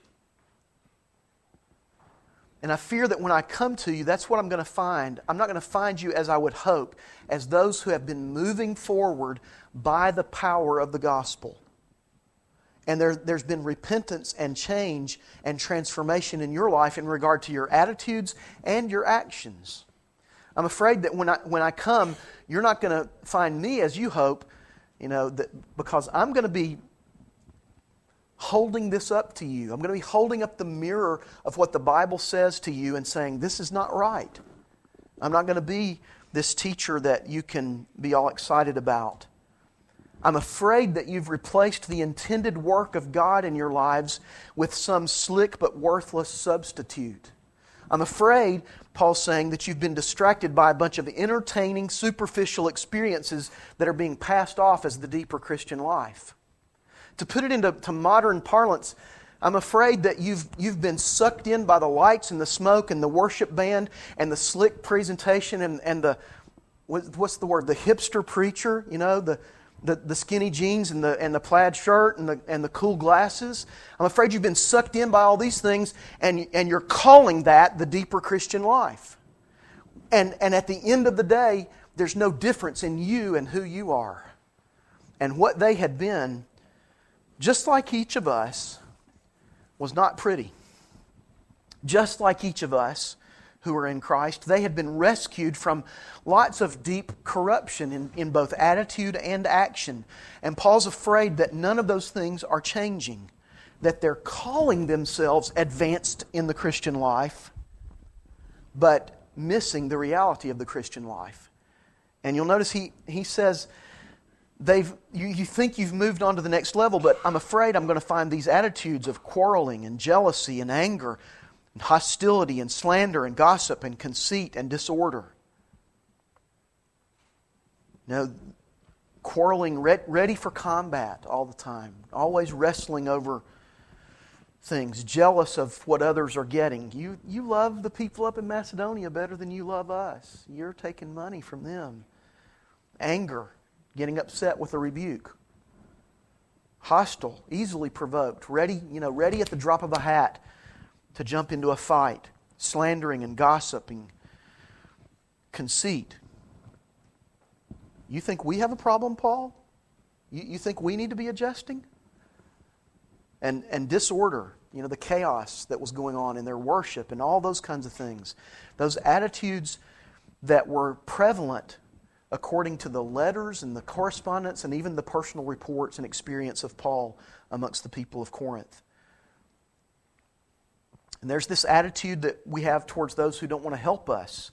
And I fear that when I come to you, that's what I'm going to find. I'm not going to find you as I would hope, as those who have been moving forward by the power of the gospel. And there, there's been repentance and change and transformation in your life in regard to your attitudes and your actions. I'm afraid that when I when I come, you're not going to find me as you hope, you know, that because I'm going to be holding this up to you. I'm going to be holding up the mirror of what the Bible says to you and saying, this is not right. I'm not going to be this teacher that you can be all excited about. I'm afraid that you've replaced the intended work of God in your lives with some slick but worthless substitute. I'm afraid, Paul's saying, that you've been distracted by a bunch of entertaining, superficial experiences that are being passed off as the deeper Christian life. To put it into to modern parlance, I'm afraid that you've, you've been sucked in by the lights and the smoke and the worship band and the slick presentation and, and the, what's the word, the hipster preacher, you know, the The, the skinny jeans and the and the plaid shirt and the and the cool glasses. I'm afraid you've been sucked in by all these things, and and you're calling that the deeper Christian life. And and at the end of the day, there's no difference in you and who you are. And what they had been, just like each of us, was not pretty. Just like each of us who are in Christ, they had been rescued from lots of deep corruption in, in both attitude and action. And Paul's afraid that none of those things are changing, that they're calling themselves advanced in the Christian life, but missing the reality of the Christian life. And you'll notice he, he says, they've you, you think you've moved on to the next level, but I'm afraid I'm going to find these attitudes of quarreling and jealousy and anger and hostility and slander and gossip and conceit and disorder. You know, quarreling, ready for combat all the time, always wrestling over things, jealous of what others are getting. You, you love the people up in Macedonia better than you love us. You're taking money from them. Anger, getting upset with a rebuke. Hostile, easily provoked, ready, you know, ready at the drop of a hat to jump into a fight, slandering and gossiping, conceit. You think we have a problem, Paul? You, you think we need to be adjusting? And, and disorder, you know, the chaos that was going on in their worship and all those kinds of things. Those attitudes that were prevalent according to the letters and the correspondence and even the personal reports and experience of Paul amongst the people of Corinth. And there's this attitude that we have towards those who don't want to help us.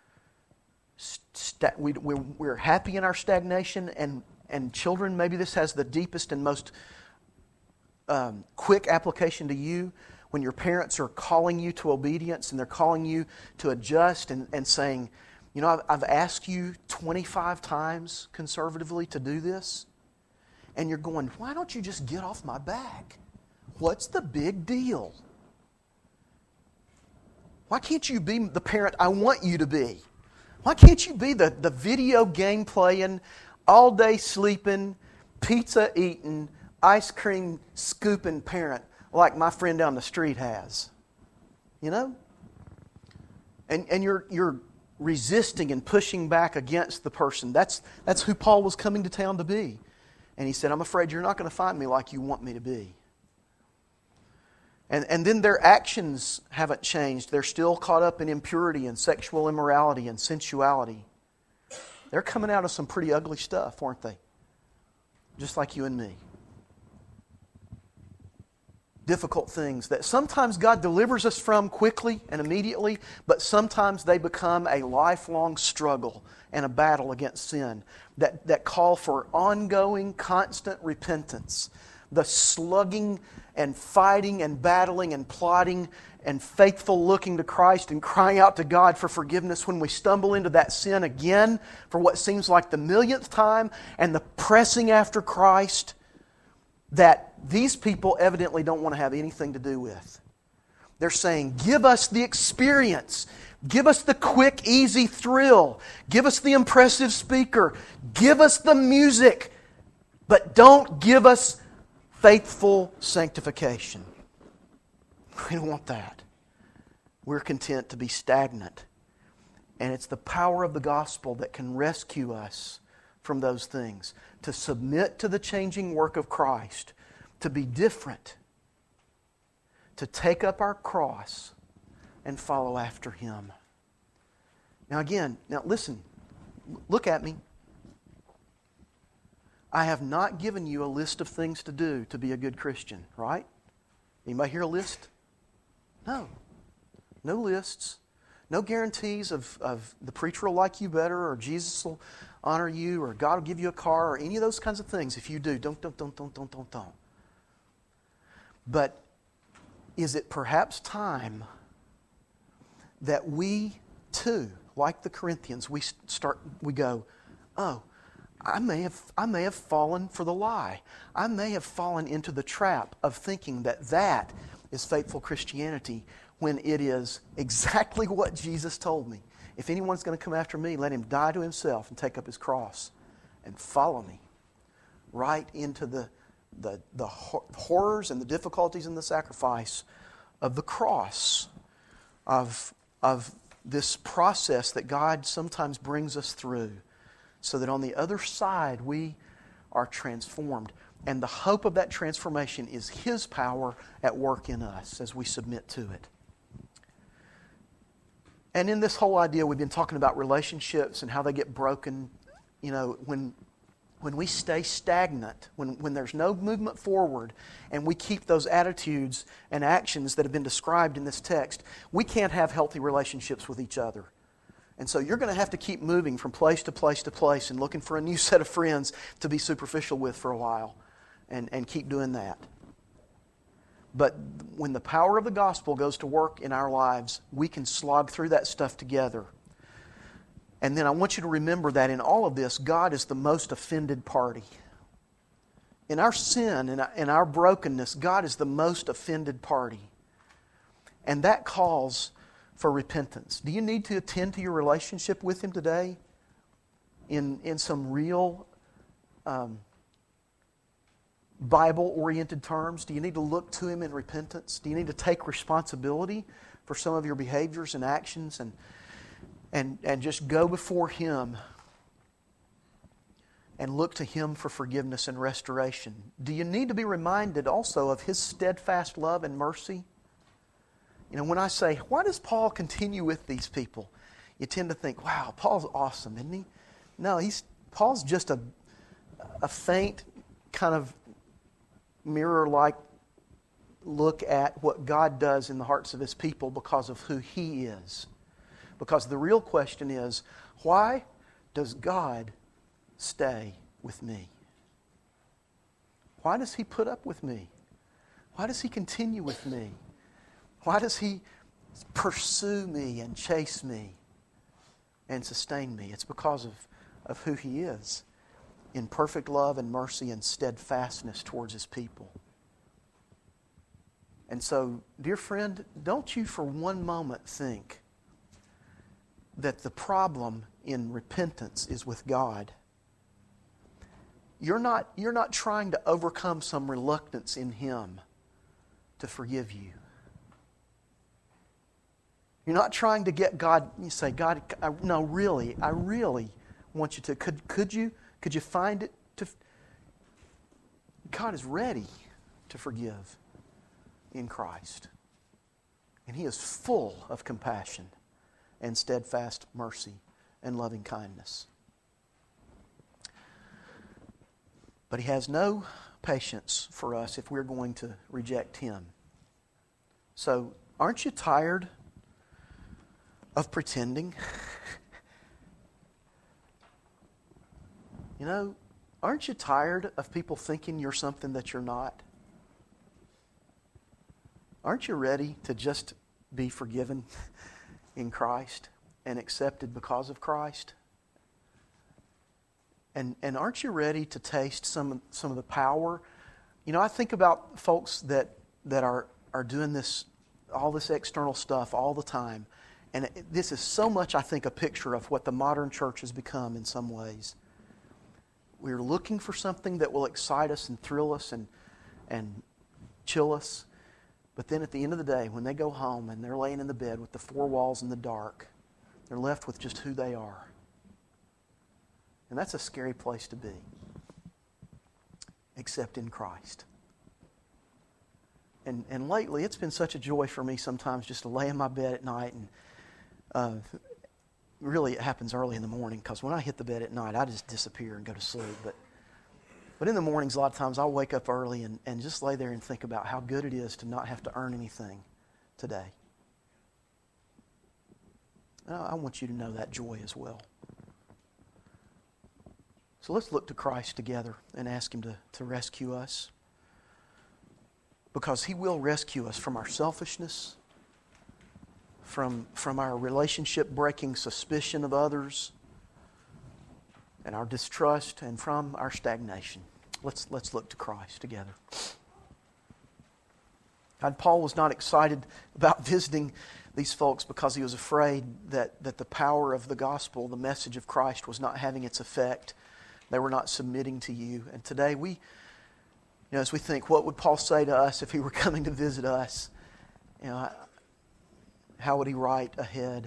St- we, we, we're happy in our stagnation, and, and children, maybe this has the deepest and most um, quick application to you when your parents are calling you to obedience and they're calling you to adjust and, and saying, you know, I've, I've asked you twenty-five times conservatively to do this, and you're going, why don't you just get off my back? What's the big deal? Why can't you be the parent I want you to be? Why can't you be the, the video game playing, all day sleeping, pizza eating, ice cream scooping parent like my friend down the street has? You know? And and you're you're resisting and pushing back against the person. That's that's who Paul was coming to town to be. And he said, I'm afraid you're not going to find me like you want me to be. And, and then their actions haven't changed. They're still caught up in impurity and sexual immorality and sensuality. They're coming out of some pretty ugly stuff, aren't they? Just like you and me. Difficult things that sometimes God delivers us from quickly and immediately, but sometimes they become a lifelong struggle and a battle against sin that, that call for ongoing, constant repentance. The slugging and fighting and battling and plotting and faithful looking to Christ and crying out to God for forgiveness when we stumble into that sin again for what seems like the millionth time, and the pressing after Christ that these people evidently don't want to have anything to do with. They're saying, give us the experience. Give us the quick, easy thrill. Give us the impressive speaker. Give us the music. But don't give us faithful sanctification. We don't want that. We're content to be stagnant. And it's the power of the gospel that can rescue us from those things. To submit to the changing work of Christ. To be different. To take up our cross and follow after Him. Now again, now listen. Look at me. I have not given you a list of things to do to be a good Christian, right? Anybody hear a list? No. No lists. No guarantees of, of the preacher will like you better, or Jesus will honor you, or God will give you a car, or any of those kinds of things. If you do, don't, don't, don't, don't, don't, don't, don't. But is it perhaps time that we too, like the Corinthians, we start, we go, oh, I may have I may have fallen for the lie. I may have fallen into the trap of thinking that that is faithful Christianity when it is exactly what Jesus told me. If anyone's going to come after me, let him die to himself and take up his cross and follow me. Right into the the, the horrors and the difficulties and the sacrifice of the cross, of, of this process that God sometimes brings us through, so that on the other side we are transformed. And the hope of that transformation is His power at work in us as we submit to it. And in this whole idea, we've been talking about relationships and how they get broken. You know, when when we stay stagnant, when, when there's no movement forward, and we keep those attitudes and actions that have been described in this text, we can't have healthy relationships with each other. And so you're going to have to keep moving from place to place to place and looking for a new set of friends to be superficial with for a while, and, and keep doing that. But when the power of the gospel goes to work in our lives, we can slog through that stuff together. And then I want you to remember that in all of this, God is the most offended party. In our sin, in our, in our brokenness, God is the most offended party. And that calls for repentance. Do you need to attend to your relationship with Him today in, in some real um, Bible-oriented terms? Do you need to look to Him in repentance? Do you need to take responsibility for some of your behaviors and actions and, and, and just go before Him and look to Him for forgiveness and restoration? Do you need to be reminded also of His steadfast love and mercy? You know, when I say, why does Paul continue with these people? You tend to think, wow, Paul's awesome, isn't he? No, he's Paul's just a, a faint kind of mirror-like look at what God does in the hearts of His people because of who He is. Because the real question is, why does God stay with me? Why does He put up with me? Why does He continue with me? Why does He pursue me and chase me and sustain me? It's because of, of who He is in perfect love and mercy and steadfastness towards His people. And so, dear friend, don't you for one moment think that the problem in repentance is with God. You're not, you're not trying to overcome some reluctance in Him to forgive you. You're not trying to get God, you say, God, I, no, really, I really want you to. Could, could you, could you find it? To? God is ready to forgive in Christ. And He is full of compassion and steadfast mercy and loving kindness. But He has no patience for us if we're going to reject Him. So, aren't you tired of pretending? You know, aren't you tired of people thinking you're something that you're not? Aren't you ready to just be forgiven in Christ and accepted because of Christ? And and aren't you ready to taste some some of the power? You know, I think about folks that that are are doing this, all this external stuff all the time. And it, this is so much, I think, a picture of what the modern church has become in some ways. We're looking for something that will excite us and thrill us and and chill us. But then at the end of the day, when they go home and they're laying in the bed with the four walls in the dark, they're left with just who they are. And that's a scary place to be, except in Christ. And and lately, it's been such a joy for me sometimes just to lay in my bed at night. And uh, really, it happens early in the morning, because when I hit the bed at night, I just disappear and go to sleep. But But in the mornings, a lot of times, I'll wake up early and, and just lay there and think about how good it is to not have to earn anything today. And I, I want you to know that joy as well. So let's look to Christ together and ask Him to, to rescue us. Because He will rescue us from our selfishness, from, from our relationship-breaking suspicion of others, and our distrust, and from our stagnation. Let's, let's look to Christ together. God, Paul was not excited about visiting these folks because he was afraid that, that the power of the gospel, the message of Christ, was not having its effect. They were not submitting to you. And today we, you know, as we think, what would Paul say to us if he were coming to visit us? You know, how would he write ahead?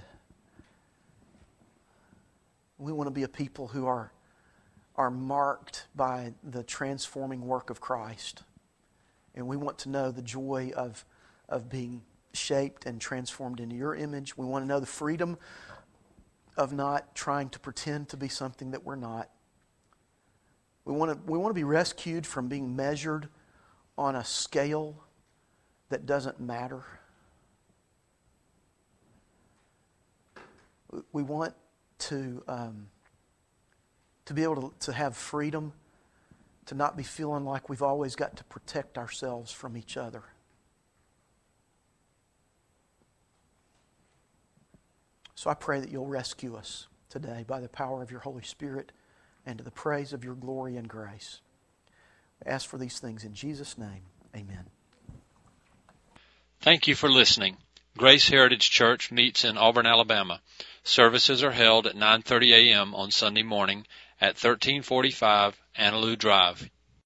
We want to be a people who are are marked by the transforming work of Christ. And we want to know the joy of, of being shaped and transformed into your image. We want to know the freedom of not trying to pretend to be something that we're not. We want to, we want to be rescued from being measured on a scale that doesn't matter. We want to... Um, To be able to, to have freedom, to not be feeling like we've always got to protect ourselves from each other. So I pray that you'll rescue us today by the power of your Holy Spirit and to the praise of your glory and grace. I ask for these things in Jesus' name. Amen. Thank you for listening. Grace Heritage Church meets in Auburn, Alabama. Services are held at nine thirty a.m. on Sunday morning at thirteen forty-five Annaloo Drive,